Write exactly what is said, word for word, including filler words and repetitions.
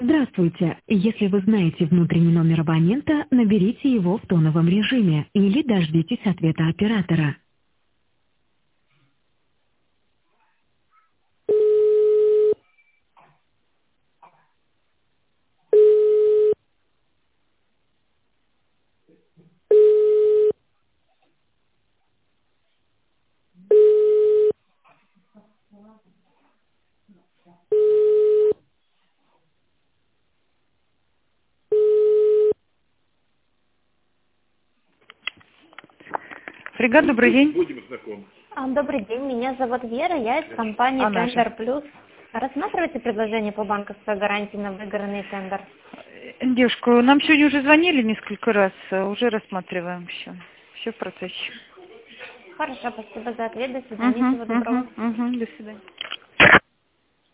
Здравствуйте. Если вы знаете внутренний номер абонента, наберите его в тоновом режиме или дождитесь ответа оператора. Фрегат, добрый день. Будем знакомы. А, Добрый день, меня зовут Вера, я из компании Она же. Тендер Плюс. Рассматриваете предложение по банковской гарантии на выигранный тендер? Девушка, нам сегодня уже звонили несколько раз, уже рассматриваем все. Все в процессе. Хорошо, спасибо за ответ, до свидания, Угу, всего доброго. угу, угу, до свидания.